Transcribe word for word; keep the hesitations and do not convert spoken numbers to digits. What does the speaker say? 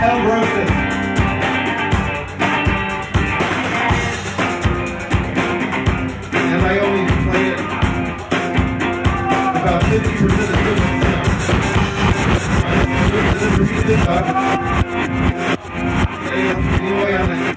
hell roasted. And I only play it about fifty percent of the time. Anyway, on it.